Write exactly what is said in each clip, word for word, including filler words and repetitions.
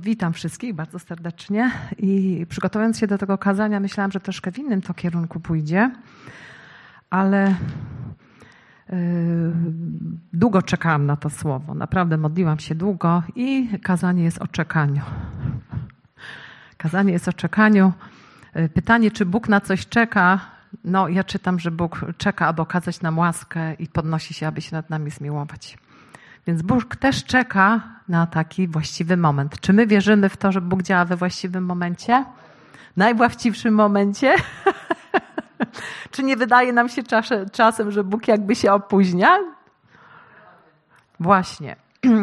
Witam wszystkich bardzo serdecznie i przygotowując się do tego kazania myślałam, że troszkę w innym to kierunku pójdzie, ale yy, długo czekałam na to słowo. Naprawdę modliłam się długo i kazanie jest o czekaniu. Kazanie jest o czekaniu. Pytanie, czy Bóg na coś czeka? No, ja czytam, że Bóg czeka, aby okazać nam łaskę i podnosi się, aby się nad nami zmiłować. Więc Bóg też czeka na taki właściwy moment. Czy my wierzymy w to, że Bóg działa we właściwym momencie? Najwłaściwszym momencie? Czy nie wydaje nam się czasem, że Bóg jakby się opóźnia? Właśnie.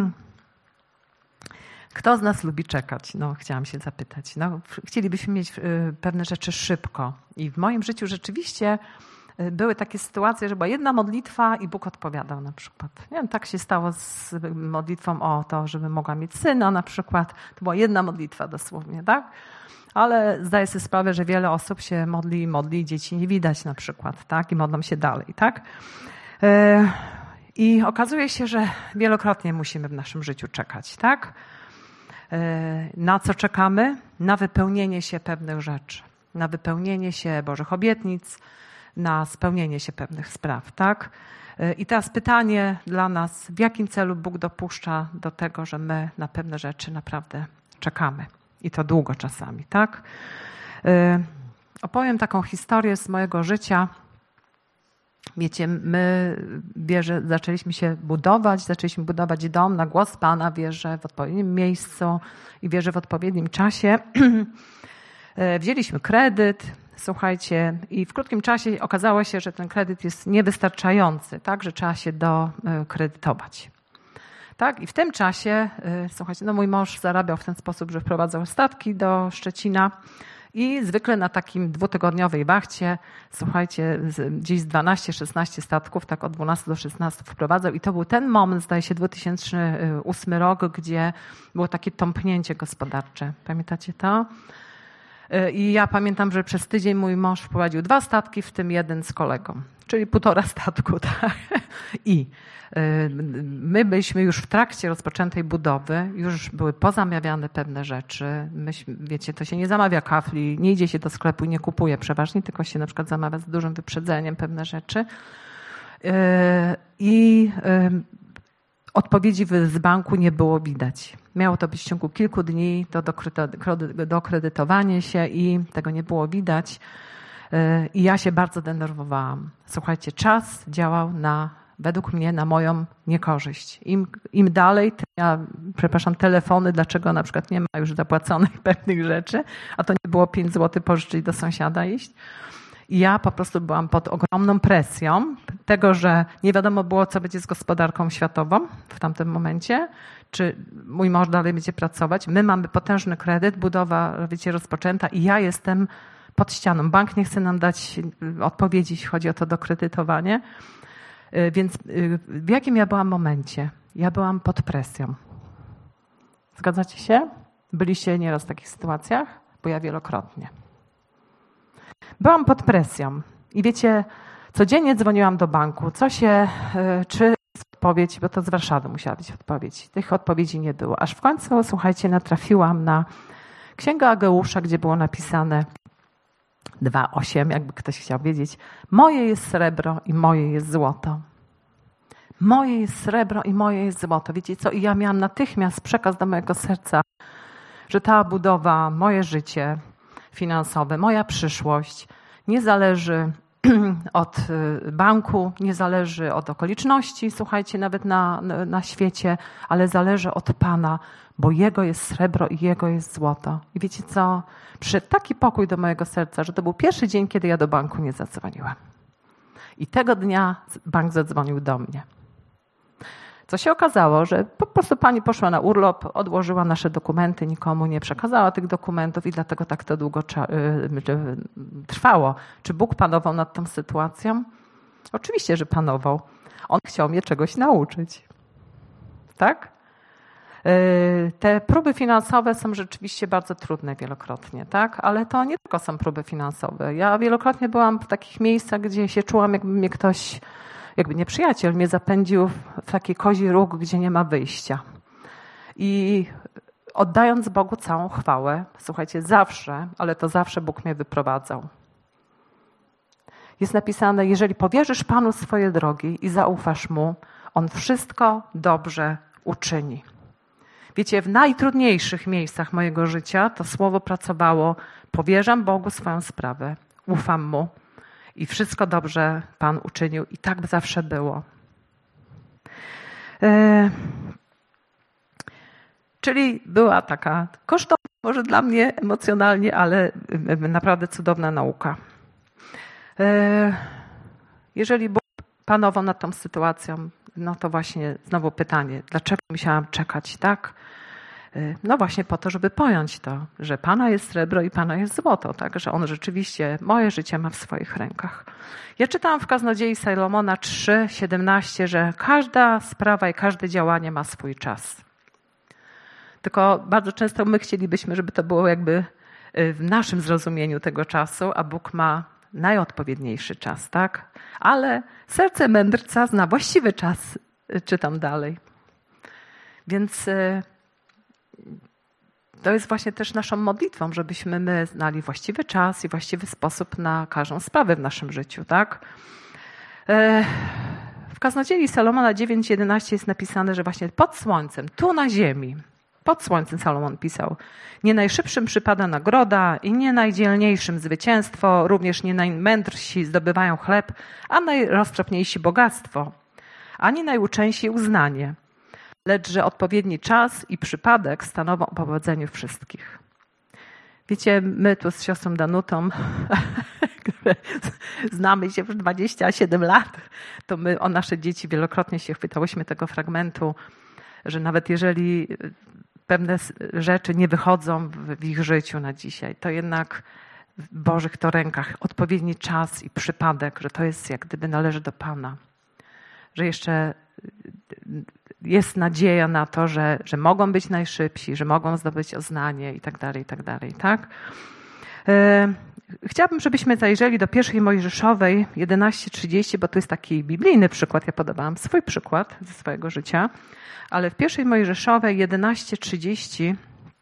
Kto z nas lubi czekać? No, chciałam się zapytać. No, chcielibyśmy mieć pewne rzeczy szybko. I w moim życiu rzeczywiście były takie sytuacje, że była jedna modlitwa i Bóg odpowiadał na przykład. Nie wiem, tak się stało z modlitwą o to, żeby mogła mieć syna na przykład. To była jedna modlitwa dosłownie, tak? Ale zdaję sobie sprawę, że wiele osób się modli i modli i dzieci nie widać na przykład, tak? I modlą się dalej, tak? I okazuje się, że wielokrotnie musimy w naszym życiu czekać, tak? Na co czekamy? Na wypełnienie się pewnych rzeczy, na wypełnienie się Bożych obietnic, na spełnienie się pewnych spraw, tak? I teraz pytanie dla nas, w jakim celu Bóg dopuszcza do tego, że my na pewne rzeczy naprawdę czekamy i to długo czasami, tak? Opowiem taką historię z mojego życia. Wiecie, my wierzę, zaczęliśmy się budować, zaczęliśmy budować dom na głos Pana, wierzę w odpowiednim miejscu i wierzę w odpowiednim czasie. Wzięliśmy kredyt, słuchajcie, i w krótkim czasie okazało się, że ten kredyt jest niewystarczający, tak, że trzeba się dokredytować. Tak, i w tym czasie, słuchajcie, no mój mąż zarabiał w ten sposób, że wprowadzał statki do Szczecina i zwykle na takim dwutygodniowej wachcie, słuchajcie, gdzieś z dwanaście szesnaście statków, tak od dwunastu do szesnastu wprowadzał i to był ten moment, zdaje się, dwa tysiące ósmy rok, gdzie było takie tąpnięcie gospodarcze. Pamiętacie to? I ja pamiętam, że przez tydzień mój mąż wprowadził dwa statki, w tym jeden z kolegą, czyli półtora statku. Tak? I my byliśmy już w trakcie rozpoczętej budowy, już były pozamawiane pewne rzeczy. Myśmy, wiecie, to się nie zamawia kafli, nie idzie się do sklepu i nie kupuje przeważnie, tylko się na przykład zamawia z dużym wyprzedzeniem pewne rzeczy. I odpowiedzi z banku nie było widać. Miało to być w ciągu kilku dni do dokredytowania się i tego nie było widać. I ja się bardzo denerwowałam. Słuchajcie, czas działał na, według mnie na moją niekorzyść. Im, im dalej, tym ja, przepraszam, telefony, dlaczego na przykład nie ma już zapłaconych pewnych rzeczy, a to nie było pięć złotych pożyczyć do sąsiada iść. I ja po prostu byłam pod ogromną presją tego, że nie wiadomo było, co będzie z gospodarką światową w tamtym momencie, czy mój mąż dalej będzie pracować. My mamy potężny kredyt, budowa, wiecie, rozpoczęta i ja jestem pod ścianą. Bank nie chce nam dać odpowiedzi, jeśli chodzi o to dokredytowanie. Więc w jakim ja byłam momencie? Ja byłam pod presją. Zgadzacie się? Byliście nieraz w takich sytuacjach? Bo ja wielokrotnie. Byłam pod presją i wiecie, codziennie dzwoniłam do banku, co się, czy jest odpowiedź, bo to z Warszawy musiała być odpowiedź. Tych odpowiedzi nie było. Aż w końcu, słuchajcie, natrafiłam na Księgę Ageusza, gdzie było napisane dwa osiem, jakby ktoś chciał wiedzieć. Moje jest srebro i moje jest złoto. Moje jest srebro i moje jest złoto. Wiecie co? I ja miałam natychmiast przekaz do mojego serca, że ta budowa, moje życie finansowe, moja przyszłość nie zależy od banku, nie zależy od okoliczności, słuchajcie, nawet na, na świecie, ale zależy od Pana, bo Jego jest srebro i Jego jest złoto. I wiecie co? Przyszedł taki pokój do mojego serca, że to był pierwszy dzień, kiedy ja do banku nie zadzwoniłam. I tego dnia bank zadzwonił do mnie. Co się okazało, że po prostu pani poszła na urlop, odłożyła nasze dokumenty, nikomu nie przekazała tych dokumentów i dlatego tak to długo trwało. Czy Bóg panował nad tą sytuacją? Oczywiście, że panował. On chciał mnie czegoś nauczyć. Tak? Te próby finansowe są rzeczywiście bardzo trudne wielokrotnie, tak? Ale to nie tylko są próby finansowe. Ja wielokrotnie byłam w takich miejscach, gdzie się czułam, jakby mnie ktoś, jakby nieprzyjaciel mnie zapędził w taki kozi róg, gdzie nie ma wyjścia. I oddając Bogu całą chwałę. Słuchajcie, zawsze, ale to zawsze Bóg mnie wyprowadzał. Jest napisane, jeżeli powierzysz Panu swoje drogi i zaufasz Mu, On wszystko dobrze uczyni. Wiecie, w najtrudniejszych miejscach mojego życia to słowo pracowało, powierzam Bogu swoją sprawę, ufam Mu i wszystko dobrze Pan uczynił. I tak zawsze było. E, czyli była taka kosztowna, może dla mnie emocjonalnie, ale naprawdę cudowna nauka. E, jeżeli Bóg panował nad tą sytuacją, no to właśnie znowu pytanie, dlaczego musiałam czekać, tak? No właśnie po to, żeby pojąć to, że Pana jest srebro i Pana jest złoto, tak? Że On rzeczywiście moje życie ma w swoich rękach. Ja czytałam w Kaznodziei Salomona trzy, siedemnaście, że każda sprawa i każde działanie ma swój czas. Tylko bardzo często my chcielibyśmy, żeby to było jakby w naszym zrozumieniu tego czasu, a Bóg ma najodpowiedniejszy czas, tak? Ale serce mędrca zna właściwy czas, czytam dalej. Więc to jest właśnie też naszą modlitwą, żebyśmy my znali właściwy czas i właściwy sposób na każdą sprawę w naszym życiu, tak? W Kaznodziei Salomona dziewięć jedenaście jest napisane, że właśnie pod słońcem, tu na ziemi, pod słońcem Salomon pisał, nie najszybszym przypada nagroda i nie najdzielniejszym zwycięstwo, również nie najmędrsi zdobywają chleb, a najroztropniejsi bogactwo, ani najuczeńsi uznanie, lecz że odpowiedni czas i przypadek stanowią o powodzeniu wszystkich. Wiecie, my tu z siostrą Danutą, które znamy się już dwadzieścia siedem lat, to my o nasze dzieci wielokrotnie się chwytałyśmy tego fragmentu, że nawet jeżeli pewne rzeczy nie wychodzą w ich życiu na dzisiaj, to jednak w Bożych to rękach odpowiedni czas i przypadek, że to jest jak gdyby należy do Pana. Że jeszcze jest nadzieja na to, że, że mogą być najszybsi, że mogą zdobyć oznanie i tak dalej, i tak dalej, tak? Chciałabym, żebyśmy zajrzeli do pierwszej Mojżeszowej jedenaście trzydzieści, bo to jest taki biblijny przykład. Ja podawałam swój przykład ze swojego życia, ale w pierwszej Mojżeszowej jedenaście trzydzieści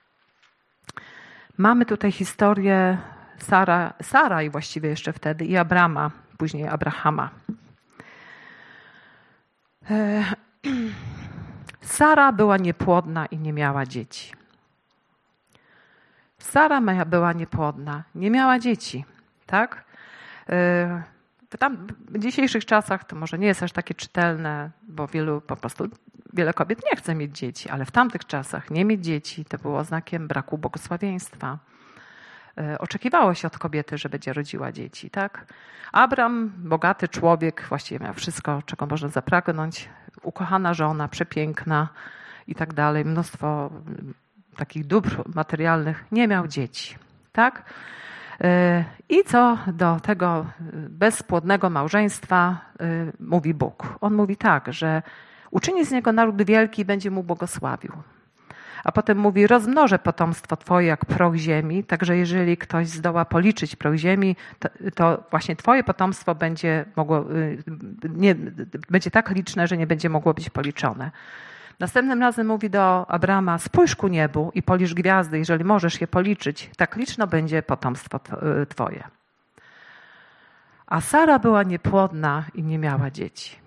mamy tutaj historię Sara, Sara i właściwie jeszcze wtedy i Abrama, później Abrahama. Sara była niepłodna i nie miała dzieci. Sara była niepłodna, nie miała dzieci, tak? Tam w dzisiejszych czasach to może nie jest aż takie czytelne, bo wielu po prostu, wiele kobiet nie chce mieć dzieci, ale w tamtych czasach nie mieć dzieci to było znakiem braku błogosławieństwa. Oczekiwało się od kobiety, że będzie rodziła dzieci, tak? Abram, bogaty człowiek, właściwie miał wszystko, czego można zapragnąć, ukochana żona, przepiękna i tak dalej, mnóstwo takich dóbr materialnych, nie miał dzieci, tak? I co do tego bezpłodnego małżeństwa mówi Bóg. On mówi tak, że uczyni z niego naród wielki i będzie mu błogosławił. A potem mówi, rozmnożę potomstwo twoje jak proch ziemi, także jeżeli ktoś zdoła policzyć proch ziemi, to, to właśnie twoje potomstwo będzie mogło, nie, będzie tak liczne, że nie będzie mogło być policzone. Następnym razem mówi do Abrama, spójrz ku niebu i policz gwiazdy, jeżeli możesz je policzyć, tak liczno będzie potomstwo twoje. A Sara była niepłodna i nie miała dzieci.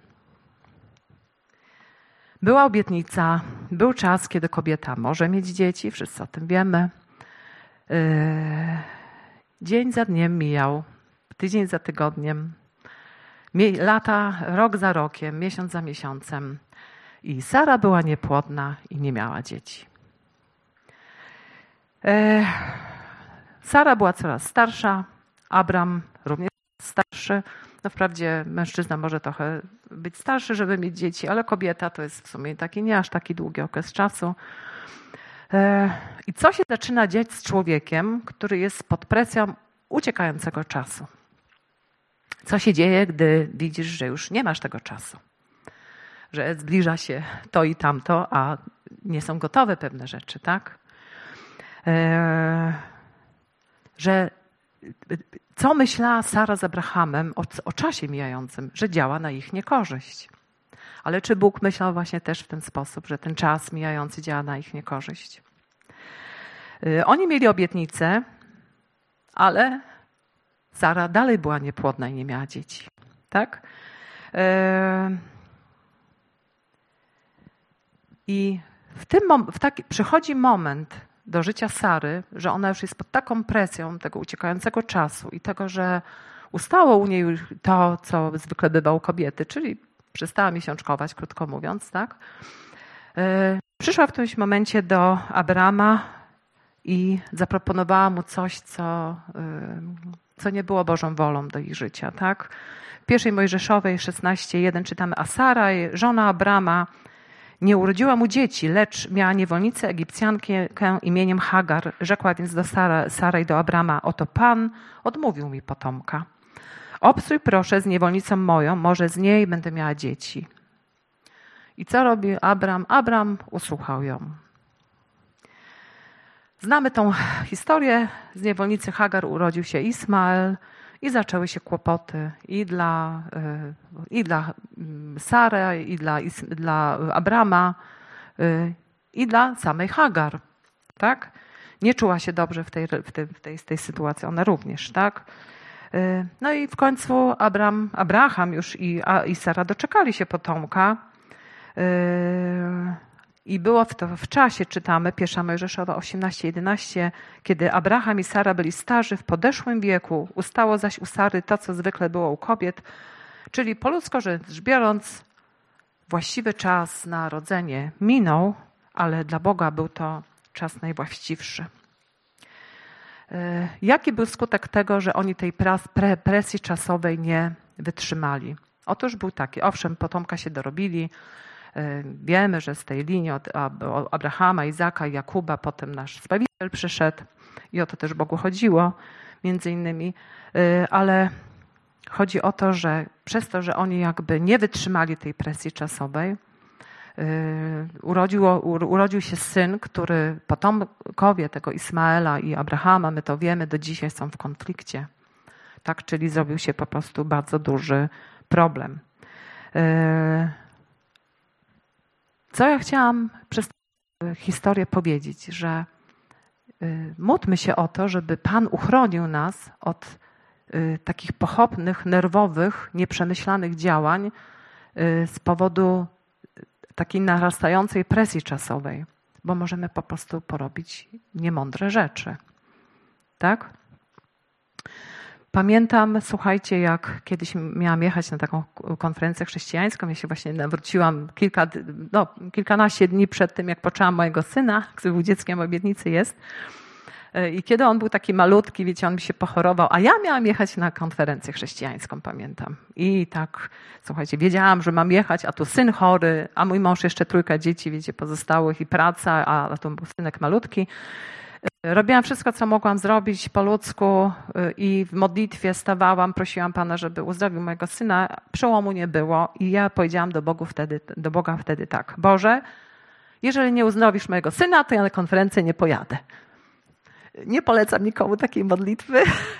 Była obietnica, był czas, kiedy kobieta może mieć dzieci, wszyscy o tym wiemy. Dzień za dniem mijał, tydzień za tygodniem, lata, rok za rokiem, miesiąc za miesiącem. I Sara była niepłodna i nie miała dzieci. Sara była coraz starsza, Abram również starszy. No wprawdzie mężczyzna może trochę być starszy, żeby mieć dzieci, ale kobieta to jest w sumie taki nie aż taki długi okres czasu. I co się zaczyna dziać z człowiekiem, który jest pod presją uciekającego czasu? Co się dzieje, gdy widzisz, że już nie masz tego czasu? Że zbliża się to i tamto, a nie są gotowe pewne rzeczy, tak? Że co myślała Sara z Abrahamem o, o czasie mijającym, że działa na ich niekorzyść. Ale czy Bóg myślał właśnie też w ten sposób, że ten czas mijający działa na ich niekorzyść? Oni mieli obietnicę, ale Sara dalej była niepłodna i nie miała dzieci. Tak? I w tym mom- w taki, przychodzi moment do życia Sary, że ona już jest pod taką presją tego uciekającego czasu i tego, że ustało u niej już to, co zwykle bywa u kobiety, czyli przestała miesiączkować, krótko mówiąc. Tak? Przyszła w którymś momencie do Abrama i zaproponowała mu coś, co, co nie było Bożą wolą do ich życia. Tak? W pierwszej Mojżeszowej szesnaście jeden czytamy, a Sara, żona Abrama, nie urodziła mu dzieci, lecz miała niewolnicę Egipcjankę imieniem Hagar. Rzekła więc do Sara, Sara i do Abrama, oto Pan odmówił mi potomka. Obsuj proszę z niewolnicą moją, może z niej będę miała dzieci. I co robi Abram? Abram usłuchał ją. Znamy tą historię. Z niewolnicy Hagar urodził się Ismael i zaczęły się kłopoty i dla, i dla Sary, i dla, dla Abrama, i dla samej Hagar. Tak? Nie czuła się dobrze w tej, w tej, w tej, w tej sytuacji, ona również. Tak? No i w końcu Abram, Abraham już i, i Sara doczekali się potomka. I było w, to, w czasie, czytamy, pierwsza Mojżeszowa osiemnaście jedenaście, kiedy Abraham i Sara byli starzy, w podeszłym wieku, ustało zaś u Sary to, co zwykle było u kobiet, czyli po ludzko rzecz biorąc, właściwy czas na rodzenie minął, ale dla Boga był to czas najwłaściwszy. Jaki był skutek tego, że oni tej presji czasowej nie wytrzymali? Otóż był taki, owszem, potomka się dorobili. Wiemy, że z tej linii od Abrahama, Izaka i Jakuba potem nasz Zbawiciel przyszedł i o to też Bogu chodziło między innymi, ale chodzi o to, że przez to, że oni jakby nie wytrzymali tej presji czasowej, urodziło, urodził się syn, który potomkowie tego Ismaela i Abrahama, my to wiemy, do dzisiaj są w konflikcie. Tak, czyli zrobił się po prostu bardzo duży problem. Co ja chciałam przez tę historię powiedzieć, że módlmy się o to, żeby Pan uchronił nas od takich pochopnych, nerwowych, nieprzemyślanych działań z powodu takiej narastającej presji czasowej, bo możemy po prostu porobić niemądre rzeczy. Tak? Pamiętam, słuchajcie, jak kiedyś miałam jechać na taką konferencję chrześcijańską, ja się właśnie nawróciłam kilka, no, kilkanaście dni przed tym, jak poczęłam mojego syna, który był dzieckiem obietnicy jest. I kiedy on był taki malutki, wiecie, on mi się pochorował, a ja miałam jechać na konferencję chrześcijańską, pamiętam. I tak, słuchajcie, wiedziałam, że mam jechać, a tu syn chory, a mój mąż jeszcze trójka dzieci, wiecie, pozostałych i praca, a, a tu był synek malutki. Robiłam wszystko, co mogłam zrobić po ludzku i w modlitwie stawałam, prosiłam Pana, żeby uzdrowił mojego syna. Przełomu nie było i ja powiedziałam do, Bogu wtedy, do Boga wtedy tak. Boże, jeżeli nie uzdrowisz mojego syna, to ja na konferencję nie pojadę. Nie polecam nikomu takiej modlitwy.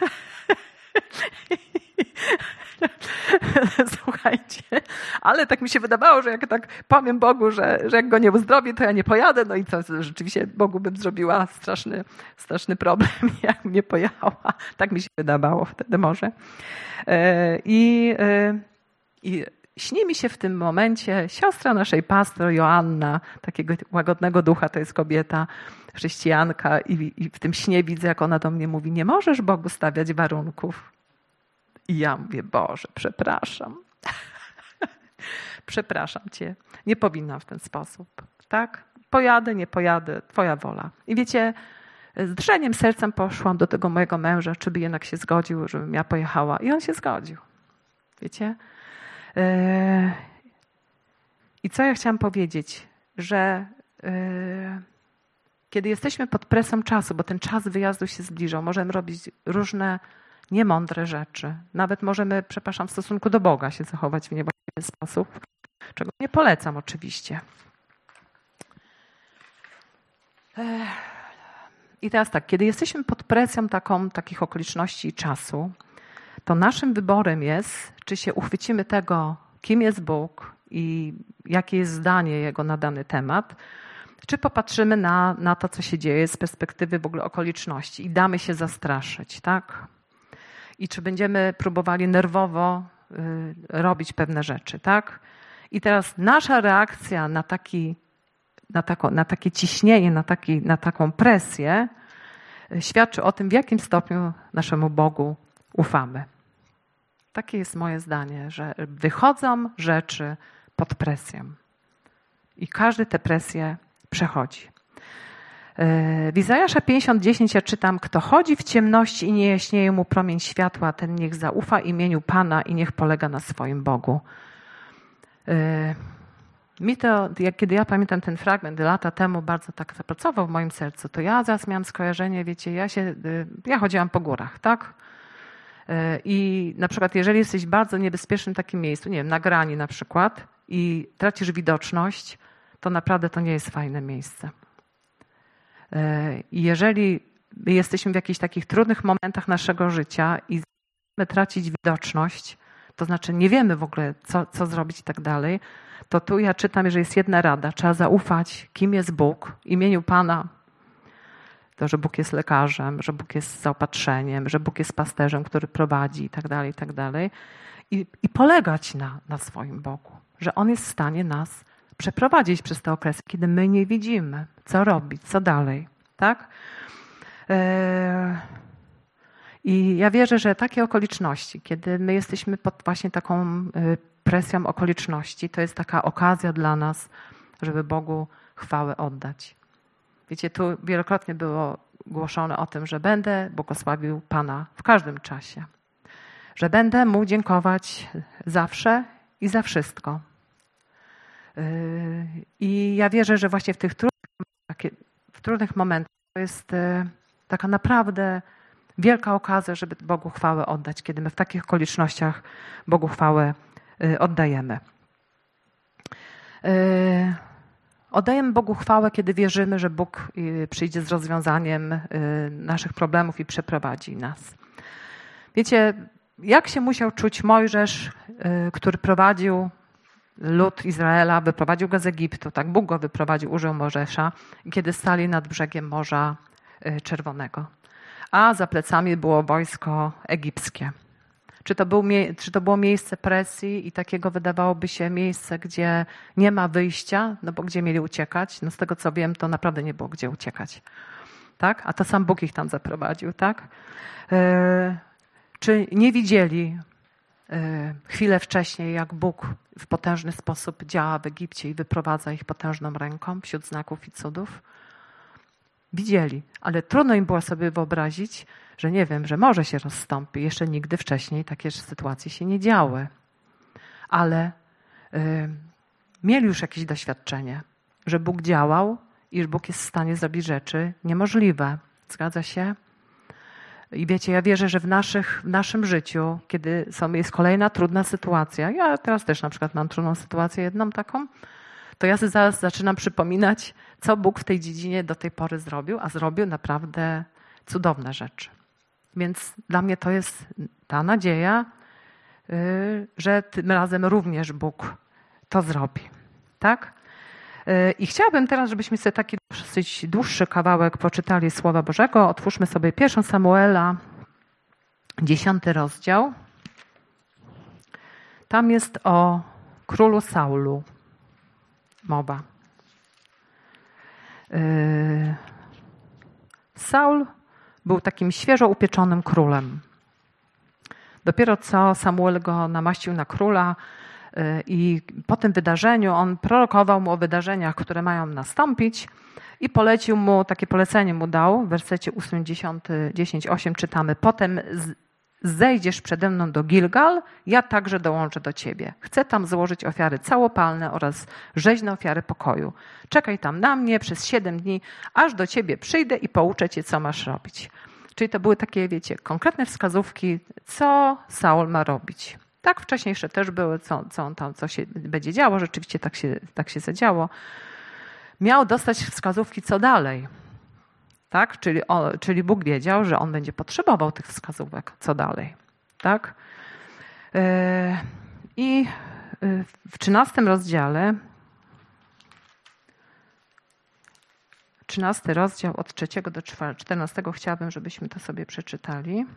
Słuchajcie, ale tak mi się wydawało, że jak tak powiem Bogu, że, że jak go nie uzdrowię, to ja nie pojadę. No i co, rzeczywiście Bogu bym zrobiła straszny, straszny problem, jak nie pojechała. Tak mi się wydawało wtedy może. I, i śni mi się w tym momencie siostra naszej pastor Joanna, takiego łagodnego ducha, to jest kobieta, chrześcijanka i, i w tym śnie widzę, jak ona do mnie mówi, nie możesz Bogu stawiać warunków. I ja mówię, Boże, przepraszam. Przepraszam Cię. Nie powinnam w ten sposób. Tak? Pojadę, nie pojadę, Twoja wola. I wiecie, z drżeniem sercem poszłam do tego mojego męża, czy by jednak się zgodził, żebym ja pojechała. I on się zgodził. Wiecie? I co ja chciałam powiedzieć? Że kiedy jesteśmy pod presją czasu, bo ten czas wyjazdu się zbliżał, możemy robić różne niemądre rzeczy. Nawet możemy, przepraszam, w stosunku do Boga się zachować w niewłaściwy sposób, czego nie polecam oczywiście. I teraz tak, kiedy jesteśmy pod presją taką, takich okoliczności i czasu, to naszym wyborem jest, czy się uchwycimy tego, kim jest Bóg i jakie jest zdanie Jego na dany temat, czy popatrzymy na, na to, co się dzieje z perspektywy w ogóle okoliczności i damy się zastraszyć, tak? I czy będziemy próbowali nerwowo y, robić pewne rzeczy, tak? I teraz nasza reakcja na, taki, na, tako, na takie ciśnienie, na, taki, na taką presję y, świadczy o tym, w jakim stopniu naszemu Bogu ufamy. Takie jest moje zdanie, że wychodzą rzeczy pod presją. I każdy tę presję przechodzi. W Izajasza pięćdziesiąt dziesięć ja czytam: kto chodzi w ciemności i nie jaśnieje mu promień światła, ten niech zaufa imieniu Pana i niech polega na swoim Bogu. Mi to, jak kiedy ja pamiętam ten fragment lata temu, bardzo tak zapracował w moim sercu, to ja zaraz miałam skojarzenie, wiecie, ja się, ja chodziłam po górach, tak? I na przykład jeżeli jesteś w bardzo niebezpiecznym takim miejscu, nie wiem, na grani na przykład i tracisz widoczność, to naprawdę to nie jest fajne miejsce. I jeżeli jesteśmy w jakichś takich trudnych momentach naszego życia i zaczynamy tracić widoczność, to znaczy nie wiemy w ogóle, co, co zrobić i tak dalej, to tu ja czytam, że jest jedna rada. Trzeba zaufać, kim jest Bóg, imieniu Pana. To, że Bóg jest lekarzem, że Bóg jest zaopatrzeniem, że Bóg jest pasterzem, który prowadzi i tak dalej, i tak dalej. I, i polegać na, na swoim Bogu, że On jest w stanie nas przeprowadzić przez te okresy, kiedy my nie widzimy, co robić, co dalej, tak? I ja wierzę, że takie okoliczności, kiedy my jesteśmy pod właśnie taką presją okoliczności, to jest taka okazja dla nas, żeby Bogu chwałę oddać. Wiecie, tu wielokrotnie było głoszone o tym, że będę błogosławił Pana w każdym czasie, że będę Mu dziękować zawsze i za wszystko. I ja wierzę, że właśnie w tych trudnych, w trudnych momentach to jest taka naprawdę wielka okazja, żeby Bogu chwałę oddać, kiedy my w takich okolicznościach Bogu chwałę oddajemy. Oddajemy Bogu chwałę, kiedy wierzymy, że Bóg przyjdzie z rozwiązaniem naszych problemów i przeprowadzi nas. Wiecie, jak się musiał czuć Mojżesz, który prowadził lud Izraela, wyprowadził go z Egiptu, tak? Bóg go wyprowadził, użył Mojżesza, kiedy stali nad brzegiem Morza Czerwonego. A za plecami było wojsko egipskie. Czy to, był, czy to było miejsce presji i takiego wydawałoby się miejsce, gdzie nie ma wyjścia, no bo gdzie mieli uciekać? No z tego co wiem, to naprawdę nie było gdzie uciekać. Tak? A to sam Bóg ich tam zaprowadził, tak? Yy, czy nie widzieli yy, chwilę wcześniej, jak Bóg w potężny sposób działa w Egipcie i wyprowadza ich potężną ręką wśród znaków i cudów? Widzieli, ale trudno im było sobie wyobrazić, że nie wiem, że morze się rozstąpi. Jeszcze nigdy wcześniej takie sytuacje się nie działy. Ale y, mieli już jakieś doświadczenie, że Bóg działał i że Bóg jest w stanie zrobić rzeczy niemożliwe. Zgadza się? I wiecie, ja wierzę, że w, naszych, w naszym życiu, kiedy są, jest kolejna trudna sytuacja, ja teraz też na przykład mam trudną sytuację, jedną taką, to ja sobie zaraz zaczynam przypominać, co Bóg w tej dziedzinie do tej pory zrobił, a zrobił naprawdę cudowne rzeczy. Więc dla mnie to jest ta nadzieja, że tym razem również Bóg to zrobi. Tak? I chciałabym teraz, żebyśmy sobie taki dosyć dłuższy kawałek poczytali Słowa Bożego. Otwórzmy sobie pierwszą Samuela, dziesiąty rozdział. Tam jest o królu Saulu mowa. Saul był takim świeżo upieczonym królem. Dopiero co Samuel go namaścił na króla i po tym wydarzeniu on prorokował mu o wydarzeniach, które mają nastąpić i polecił mu, takie polecenie mu dał, w wersecie ósmym, dziesiąty osiem czytamy: potem zejdziesz przede mną do Gilgal, ja także dołączę do ciebie. Chcę tam złożyć ofiary całopalne oraz rzeźne ofiary pokoju. Czekaj tam na mnie przez siedem dni, aż do ciebie przyjdę i pouczę cię, co masz robić. Czyli to były takie, wiecie, konkretne wskazówki, co Saul ma robić. Tak wcześniejsze też były, co, co, on tam, co się będzie działo, rzeczywiście tak się, tak się zadziało. Miał dostać wskazówki, co dalej. Tak? Czyli, o, czyli Bóg wiedział, że on będzie potrzebował tych wskazówek, co dalej. Tak? Yy, I yy, w trzynastym rozdziale trzynasty rozdział od trzeciego do czternastego chciałabym, żebyśmy to sobie przeczytali.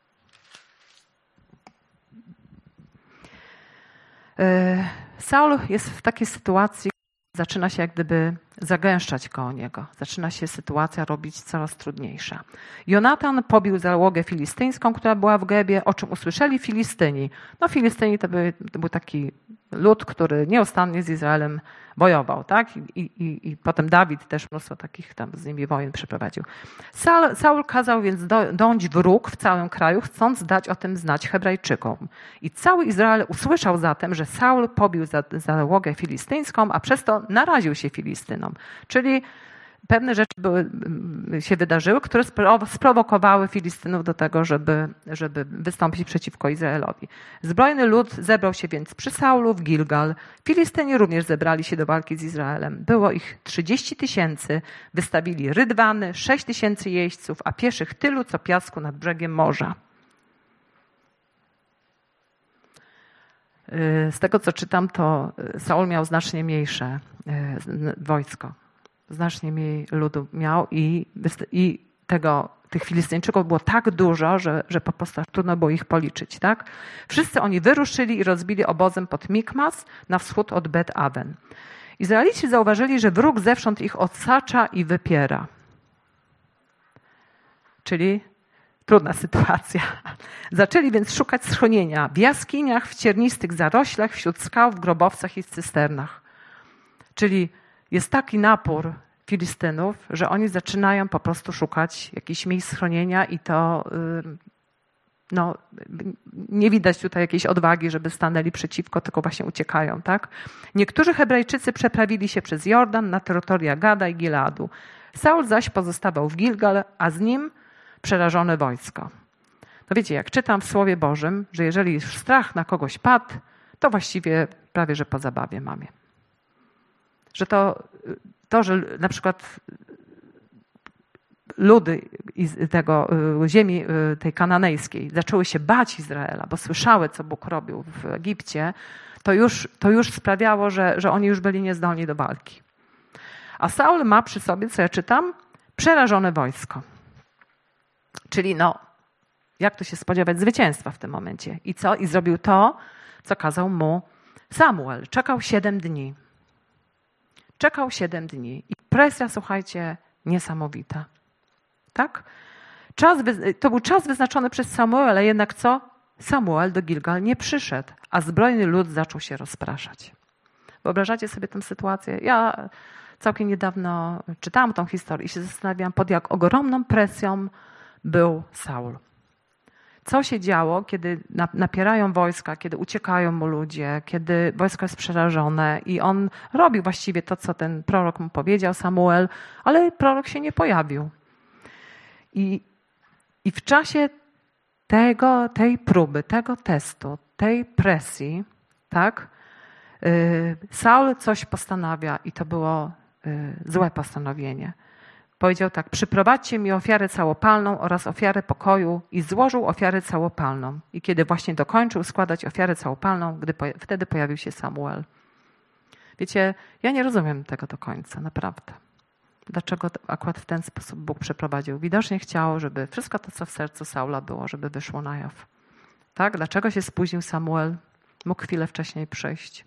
Saul jest w takiej sytuacji, zaczyna się jak gdyby zagęszczać koło niego. Zaczyna się sytuacja robić coraz trudniejsza. Jonatan pobił załogę filistyńską, która była w Gebie, o czym usłyszeli Filistyni. No Filistyni to, były, to był taki lud, który nieustannie z Izraelem wojował, tak? I, i, i potem Dawid też mnóstwo takich tam z nimi wojen przeprowadził. Saul, Saul kazał więc do, dąć wróg w całym kraju, chcąc dać o tym znać Hebrajczykom. I cały Izrael usłyszał zatem, że Saul pobił za, załogę filistyńską, a przez to naraził się Filistynom. Czyli pewne rzeczy były, się wydarzyły, które sprowokowały Filistynów do tego, żeby, żeby wystąpić przeciwko Izraelowi. Zbrojny lud zebrał się więc przy Saulu w Gilgal. Filistyni również zebrali się do walki z Izraelem. Było ich trzydzieści tysięcy, wystawili rydwany, sześć tysięcy jeźdźców, a pieszych tylu, co piasku nad brzegiem morza. Z tego, co czytam, to Saul miał znacznie mniejsze wojsko. Znacznie mniej ludu miał i, i tego, tych Filistyńczyków było tak dużo, że, że po prostu trudno było ich policzyć. Tak? Wszyscy oni wyruszyli i rozbili obozem pod Mikmas na wschód od Bet-Awen. Izraelici zauważyli, że wróg zewsząd ich odsacza i wypiera. Czyli trudna sytuacja. Zaczęli więc szukać schronienia w jaskiniach, w ciernistych zaroślach, wśród skał, w grobowcach i w cysternach. Czyli jest taki napór Filistynów, że oni zaczynają po prostu szukać jakichś miejsc schronienia i to no, nie widać tutaj jakiejś odwagi, żeby stanęli przeciwko, tylko właśnie uciekają. Tak? Niektórzy Hebrajczycy przeprawili się przez Jordan na terytoria Gada i Gileadu. Saul zaś pozostawał w Gilgal, a z nim przerażone wojsko. No wiecie, jak czytam w Słowie Bożym, że jeżeli już strach na kogoś padł, to właściwie prawie, że po zabawie mamy. Że to, to, że na przykład ludy tego, ziemi tej kananejskiej zaczęły się bać Izraela, bo słyszały, co Bóg robił w Egipcie, to już, to już sprawiało, że, że oni już byli niezdolni do walki. A Saul ma przy sobie, co ja czytam, przerażone wojsko. Czyli no, jak to się spodziewać zwycięstwa w tym momencie? I co? I zrobił to, co kazał mu Samuel. Czekał siedem dni. Czekał siedem dni. I presja, słuchajcie, niesamowita. Tak? Czas, to był czas wyznaczony przez Samuela, jednak co? Samuel do Gilgal nie przyszedł, a zbrojny lud zaczął się rozpraszać. Wyobrażacie sobie tę sytuację? Ja całkiem niedawno czytałam tą historię i się zastanawiałam, pod jak ogromną presją był Saul. Co się działo, kiedy napierają wojska, kiedy uciekają mu ludzie, kiedy wojsko jest przerażone i on robi właściwie to, co ten prorok mu powiedział, Samuel, ale prorok się nie pojawił. I, i w czasie tego, tej próby, tego testu, tej presji, tak, yy, Saul coś postanawia i to było yy, złe postanowienie. Powiedział tak, przyprowadźcie mi ofiarę całopalną oraz ofiarę pokoju i złożył ofiarę całopalną. I kiedy właśnie dokończył składać ofiarę całopalną, gdy po, wtedy pojawił się Samuel. Wiecie, ja nie rozumiem tego do końca, naprawdę. Dlaczego akurat w ten sposób Bóg przeprowadził? Widocznie chciał, żeby wszystko to, co w sercu Saula było, żeby wyszło na jaw. Tak? Dlaczego się spóźnił Samuel? Mógł chwilę wcześniej przyjść.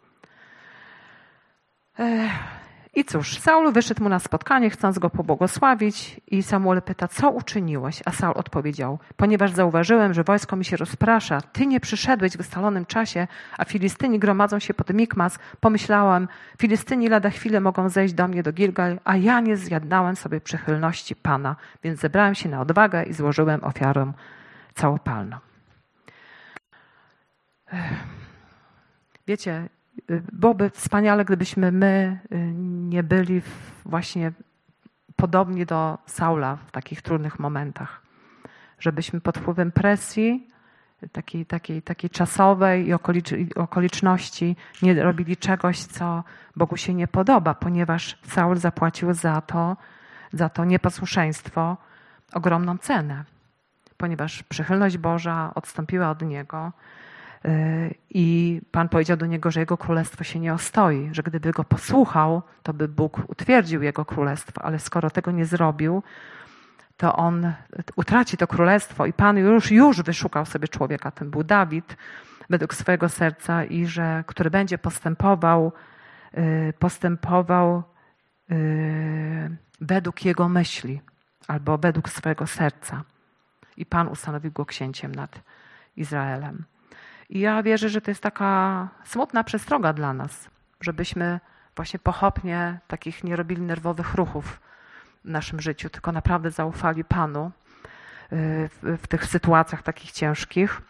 Ech. I cóż, Saul wyszedł mu na spotkanie, chcąc go pobłogosławić i Samuel pyta, co uczyniłeś? A Saul odpowiedział, ponieważ zauważyłem, że wojsko mi się rozprasza, ty nie przyszedłeś w ustalonym czasie, a Filistyni gromadzą się pod Mikmas, pomyślałem, Filistyni lada chwilę mogą zejść do mnie do Gilgal, a ja nie zjadnałem sobie przychylności Pana, więc zebrałem się na odwagę i złożyłem ofiarę całopalną. Wiecie, byłoby wspaniale, gdybyśmy my nie byli właśnie podobni do Saula w takich trudnych momentach. Żebyśmy pod wpływem presji takiej, takiej, takiej czasowej i okoliczności nie robili czegoś, co Bogu się nie podoba, ponieważ Saul zapłacił za to, za to nieposłuszeństwo ogromną cenę. Ponieważ przychylność Boża odstąpiła od niego, I Pan powiedział do niego, że jego królestwo się nie ostoi, że gdyby go posłuchał, to by Bóg utwierdził jego królestwo, ale skoro tego nie zrobił, to on utraci to królestwo i Pan już, już wyszukał sobie człowieka, ten był Dawid, według swojego serca i że, który będzie postępował, postępował według jego myśli albo według swojego serca. I Pan ustanowił go księciem nad Izraelem. I ja wierzę, że to jest taka smutna przestroga dla nas, żebyśmy właśnie pochopnie takich nie robili nerwowych ruchów w naszym życiu, tylko naprawdę zaufali Panu w, w tych sytuacjach takich ciężkich.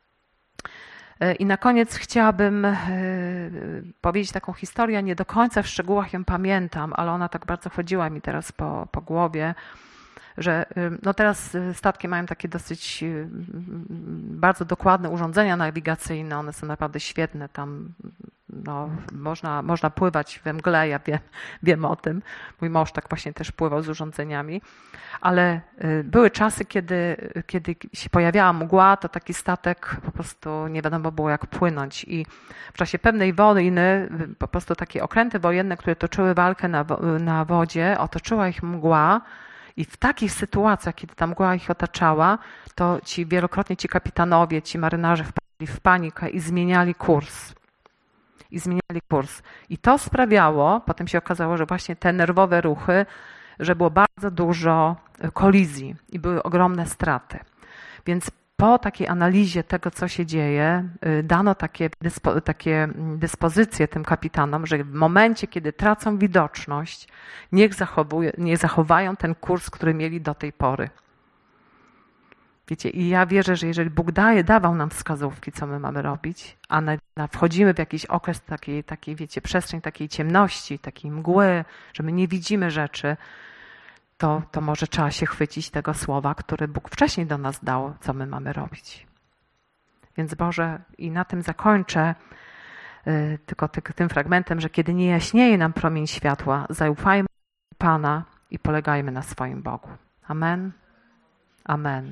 I na koniec chciałabym powiedzieć taką historię, nie do końca w szczegółach ją pamiętam, ale ona tak bardzo chodziła mi teraz po, po głowie, że no teraz statki mają takie dosyć bardzo dokładne urządzenia nawigacyjne, one są naprawdę świetne, tam no, można, można pływać we mgle, ja wiem, wiem o tym, mój mąż tak właśnie też pływał z urządzeniami, ale były czasy, kiedy, kiedy się pojawiała mgła, to taki statek po prostu nie wiadomo było jak płynąć i w czasie pewnej wojny po prostu takie okręty wojenne, które toczyły walkę na, na wodzie, otoczyła ich mgła. I w takich sytuacjach, kiedy ta mgła ich otaczała, to ci wielokrotnie ci kapitanowie, ci marynarze wpadli w panikę i zmieniali kurs. I zmieniali kurs. I to sprawiało, potem się okazało, że właśnie te nerwowe ruchy, że było bardzo dużo kolizji i były ogromne straty. Więc po takiej analizie tego, co się dzieje, dano takie, dyspo, takie dyspozycje tym kapitanom, że w momencie, kiedy tracą widoczność, niech, zachowuje, niech zachowają ten kurs, który mieli do tej pory. Wiecie, i ja wierzę, że jeżeli Bóg daje, dawał nam wskazówki, co my mamy robić, a na, na wchodzimy w jakiś okres takiej, takiej, wiecie, przestrzeń takiej ciemności, takiej mgły, że my nie widzimy rzeczy, To, to może trzeba się chwycić tego słowa, które Bóg wcześniej do nas dał, co my mamy robić. Więc Boże, i na tym zakończę y, tylko ty, tym fragmentem, że kiedy nie jaśnieje nam promień światła, zaufajmy Pana i polegajmy na swoim Bogu. Amen. Amen.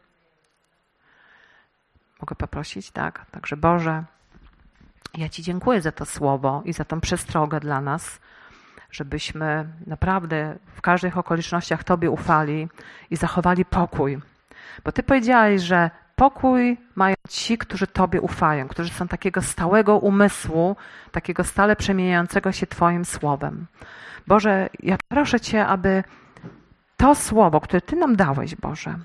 Mogę poprosić? Tak. Także Boże, ja Ci dziękuję za to słowo i za tą przestrogę dla nas, żebyśmy naprawdę w każdych okolicznościach Tobie ufali i zachowali pokój. Bo Ty powiedziałeś, że pokój mają ci, którzy Tobie ufają, którzy są takiego stałego umysłu, takiego stale przemieniającego się Twoim słowem. Boże, ja proszę Cię, aby to słowo, które Ty nam dałeś, Boże,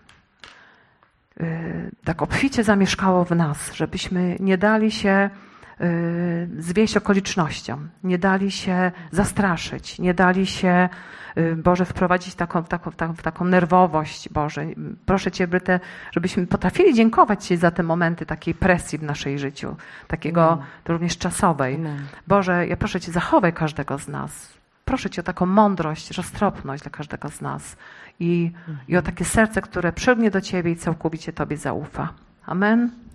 tak obficie zamieszkało w nas, żebyśmy nie dali się zwieść okolicznościom, nie dali się zastraszyć, nie dali się, Boże, wprowadzić taką, taką, taką, taką nerwowość, Boże. Proszę Cię, Brytę, żebyśmy potrafili dziękować Ci za te momenty takiej presji w naszej życiu, takiego Amen. Również czasowej. Amen. Boże, ja proszę Cię, zachowaj każdego z nas. Proszę Cię o taką mądrość, roztropność dla każdego z nas i, i o takie serce, które przylgnie do Ciebie i całkowicie Tobie zaufa. Amen.